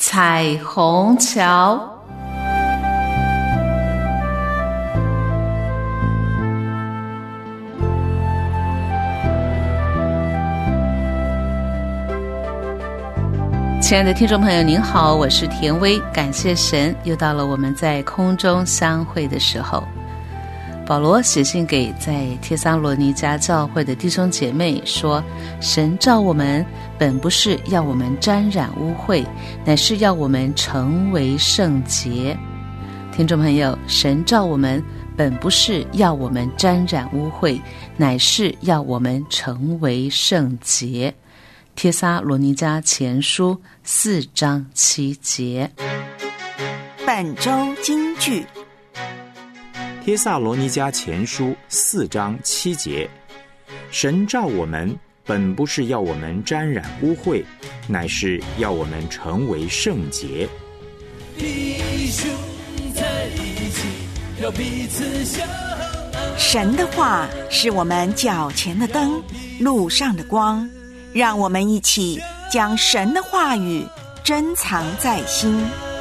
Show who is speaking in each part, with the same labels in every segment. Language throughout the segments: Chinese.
Speaker 1: 彩虹桥。亲爱的听众朋友您好，我是田薇，感谢神又到了我们在空中相会的时候。保罗写信给在帖撒罗尼迦教会的弟兄姐妹说，神召我们本不是要我们沾染污秽，乃是要我们成为圣洁。听众朋友，神召我们本不是要我们沾染污秽，乃是要我们成为圣洁。帖撒罗尼迦前书4章7节。
Speaker 2: 本周金句，
Speaker 3: 帖撒罗尼迦前书4章7节，神召我们本不是要我们沾染污秽，乃是要我们成为圣洁。
Speaker 4: 弟兄在一起，要彼此相爱。
Speaker 2: 神的话是我们脚前的灯，路上的光，让我们一起将神的话语珍藏在心。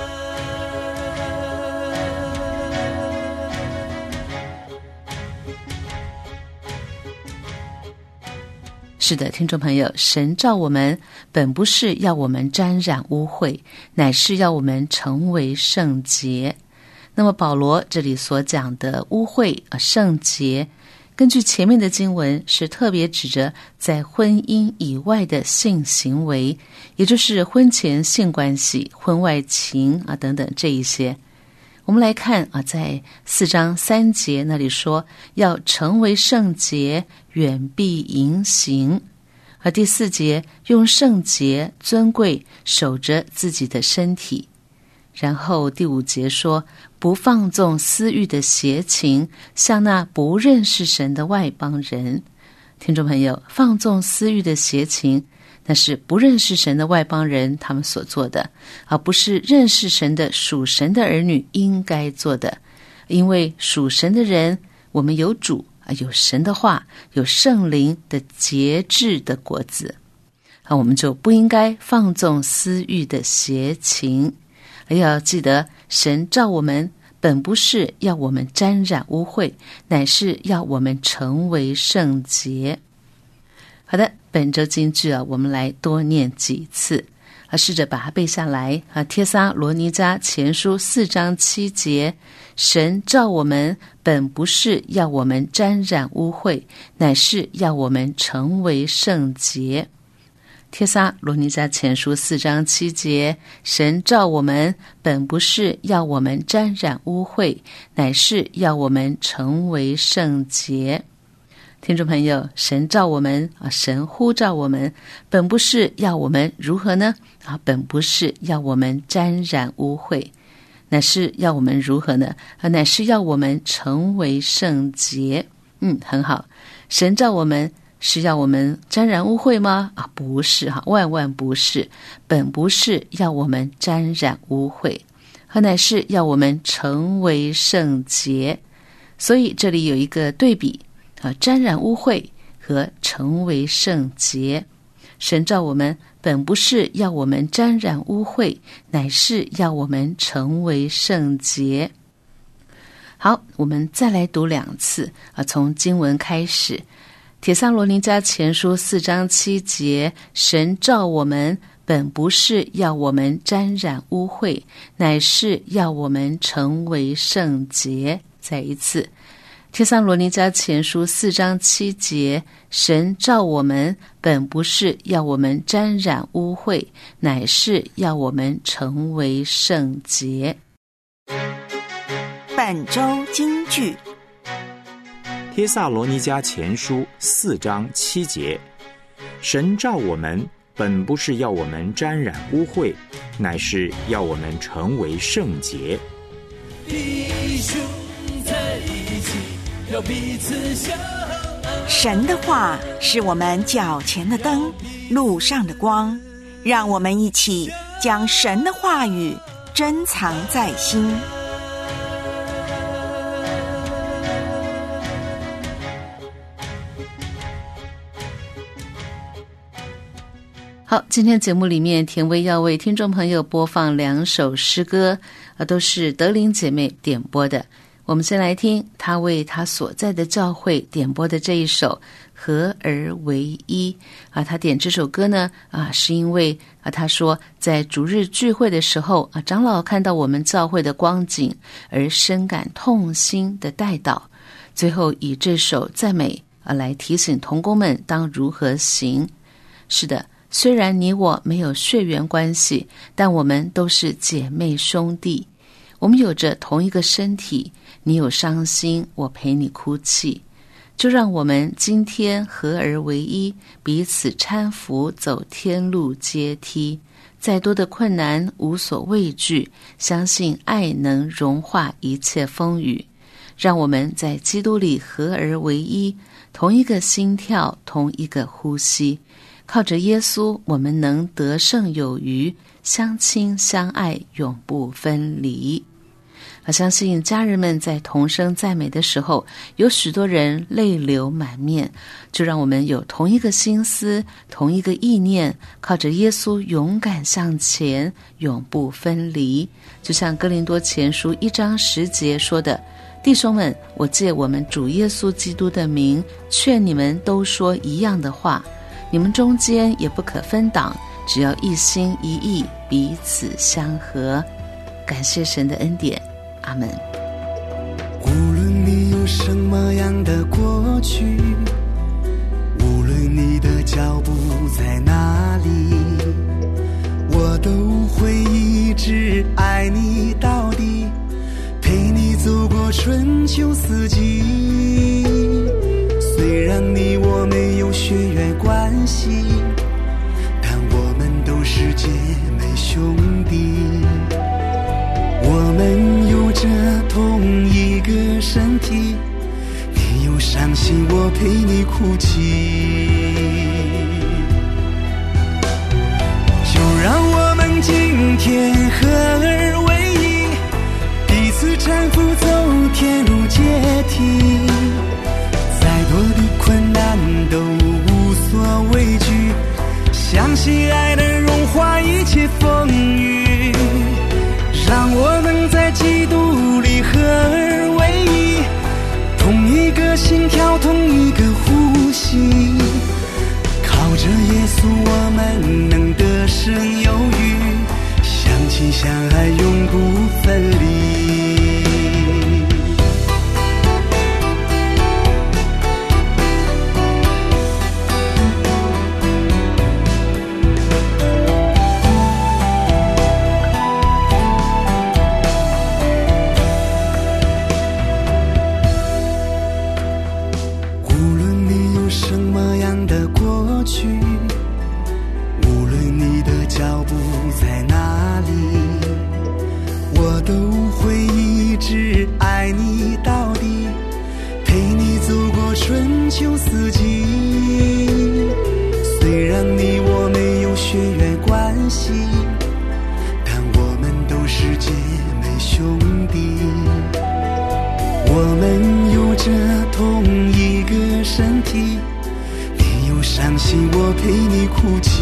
Speaker 1: 是的，听众朋友，神召我们本不是要我们沾染污秽，乃是要我们成为圣洁。那么保罗这里所讲的污秽圣洁，根据前面的经文是特别指着在婚姻以外的性行为，也就是婚前性关系、婚外情等等这一些。我们来看在4章3节那里说，要成为圣洁，远避淫行。而第4节用圣洁尊贵守着自己的身体。然后第5节说，不放纵私欲的邪情，像那不认识神的外邦人。听众朋友，放纵私欲的邪情，那是不认识神的外邦人他们所做的，而不是认识神的属神的儿女应该做的。因为属神的人，我们有主，有神的话，有圣灵的节制的果子，我们就不应该放纵私欲的邪情。要记得，神召我们本不是要我们沾染污秽，乃是要我们成为圣洁。好的，本周金句我们来多念几次，试着把它背下来。帖撒罗尼迦前书4章7节，神召我们本不是要我们沾染污秽，乃是要我们成为圣洁。帖撒罗尼迦前书4章7节，神召我们本不是要我们沾染污秽，乃是要我们成为圣洁。听众朋友，神召我们神呼召我们，本不是要我们如何呢？本不是要我们沾染污秽，乃是要我们如何呢？乃是要我们成为圣洁。很好，神召我们是要我们沾染污秽吗？不是，万万不是，本不是要我们沾染污秽，乃是要我们成为圣洁。所以这里有一个对比，沾染污秽和成为圣洁。神召我们本不是要我们沾染污秽，乃是要我们成为圣洁。好，我们再来读2次从经文开始。帖撒罗尼迦前书4章7节，神召我们本不是要我们沾染污秽，乃是要我们成为圣洁。再一次，帖撒罗尼迦前书4章7节，神召我们本不是要我们沾染污秽，乃是要我们成为圣洁。
Speaker 2: 本周金句，
Speaker 3: 帖撒罗尼迦前书4章7节，神召我们本不是要我们沾染污秽，乃是要我们成为圣洁。
Speaker 4: 弟兄在一起，要彼此相爱。
Speaker 2: 神的话是我们脚前的灯，路上的光，让我们一起将神的话语珍藏在心。
Speaker 1: 好，今天节目里面田薇要为听众朋友播放2首诗歌，都是德琳姐妹点播的。我们先来听她为她所在的教会点播的这一首合而为一。她点这首歌呢，是因为她说在主日聚会的时候，长老看到我们教会的光景而深感痛心的代祷，最后以这首赞美来提醒同工们当如何行。是的，虽然你我没有血缘关系，但我们都是姐妹兄弟，我们有着同一个身体，你有伤心，我陪你哭泣，就让我们今天合而为一，彼此搀扶走天路阶梯，再多的困难无所畏惧，相信爱能融化一切风雨，让我们在基督里合而为一，同一个心跳，同一个呼吸，靠着耶稣，我们能得胜有余，相亲相爱，永不分离。相信家人们在同声赞美的时候，有许多人泪流满面，就让我们有同一个心思，同一个意念，靠着耶稣勇敢向前，永不分离。就像哥林多前书1章10节说的，弟兄们，我借我们主耶稣基督的名，劝你们都说一样的话，你们中间也不可分党，只要一心一意，彼此相合。感谢神的恩典，阿们。
Speaker 5: 无论你有什么样的过去，无论你的脚步在哪里，我都会一直爱你到底，陪你走过春秋四季。虽然你我没有血缘关系，但我们都是姐妹兄弟，我们有着同一个身体，你有伤心，我陪你哭泣，就让我们今天合而为一，彼此搀扶走天路阶梯，再多的困难都无所畏惧，相信爱能融化一切风雨，让我们在基督里合而为一，同一个心跳，同一个呼吸，靠着耶稣我们能得胜有余，相亲相爱永不分离。无论你的脚步在哪里，我都会一直爱你到底，陪你走过春秋四季。虽然你我没有血缘关系，但我们都是姐妹兄弟，我们有着同一个身体，有伤心我陪你哭泣，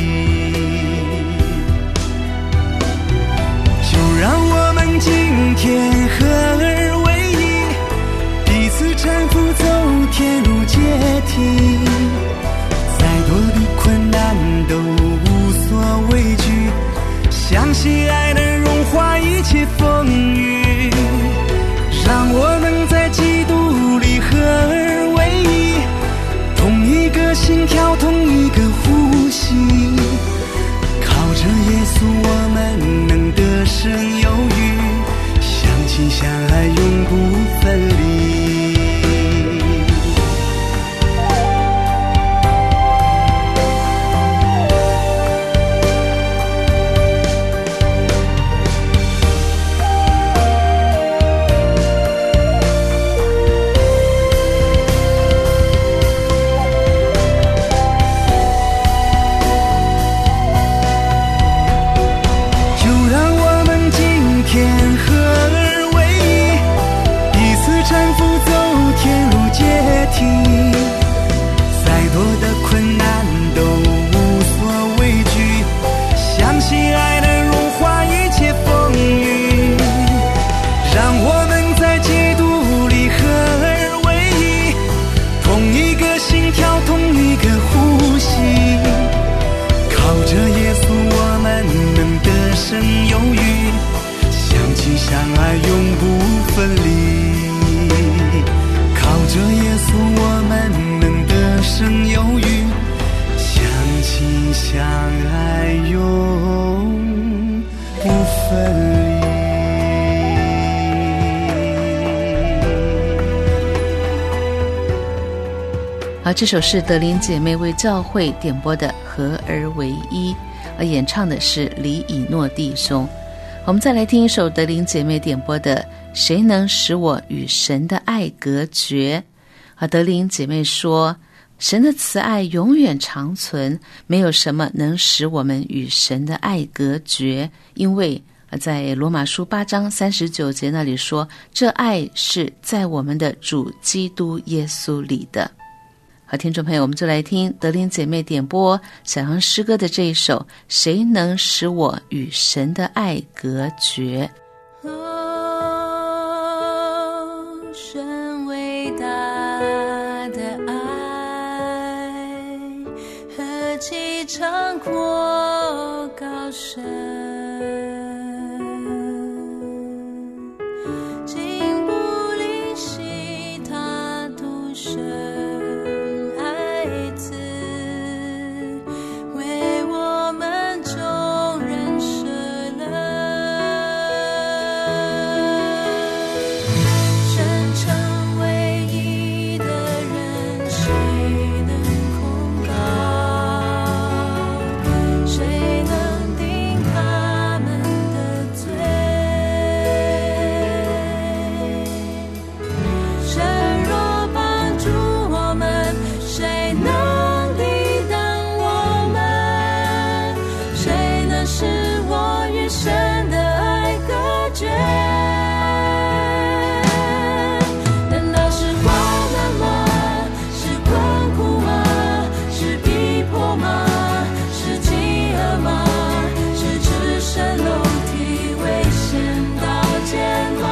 Speaker 5: 就让我们今天合而为一，彼此搀扶走天路阶梯，再多的困难都无所畏惧，相信爱能融化一切风雨，让我们在基督里合而为一，同一个心跳，同一个呼吸，靠着耶稣我们能得胜有余，相亲相爱永不分离。
Speaker 1: 好，这首是德林姐妹为教会点播的《合而为一》，演唱的是李以诺弟兄。我们再来听一首德林姐妹点播的《谁能使我与神的爱隔绝》。德林姐妹说，神的慈爱永远长存，没有什么能使我们与神的爱隔绝，因为在罗马书8章39节那里说，这爱是在我们的主基督耶稣里的。好，听众朋友，我们就来听德林姐妹点播小杨诗歌的这一首《谁能使我与神的爱隔绝》。
Speaker 6: 神伟大的爱何其长阔高深，竟不吝惜他独生爱子，为我们众人舍了。神成唯一的人，谁能控告？谁能定他们的罪？神若帮助我们，谁能抵挡我们？谁能使我与神的爱隔绝？难道是患难吗？是困苦吗？是逼迫吗？是饥饿吗？是赤身露体危险刀剑吗？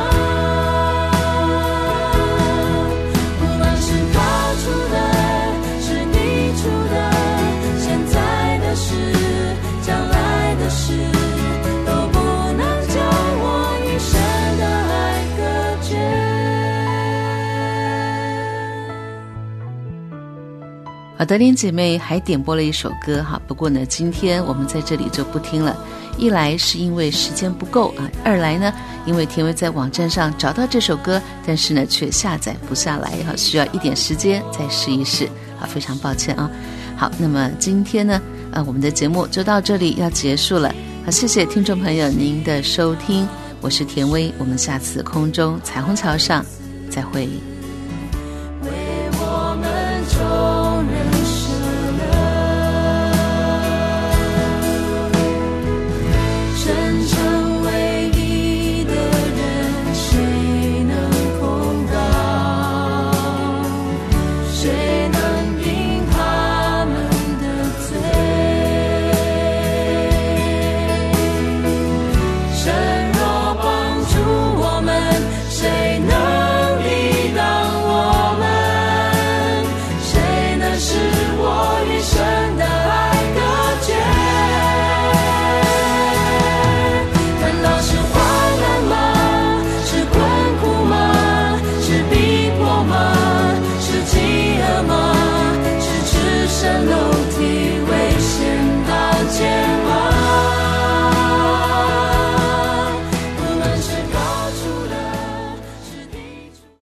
Speaker 6: 不论是高处的，是低处的，现在的事，将来的事，都不能将我与神的爱隔绝。
Speaker 1: 德林姐妹还点播了一首歌哈，不过呢，今天我们在这里就不听了。一来是因为时间不够啊，二来呢，因为田薇在网站上找到这首歌，但是呢却下载不下来哈，需要一点时间再试一试啊，非常抱歉啊。好，那么今天呢，我们的节目就到这里要结束了。好，谢谢听众朋友您的收听，我是田薇，我们下次空中彩虹桥上再会。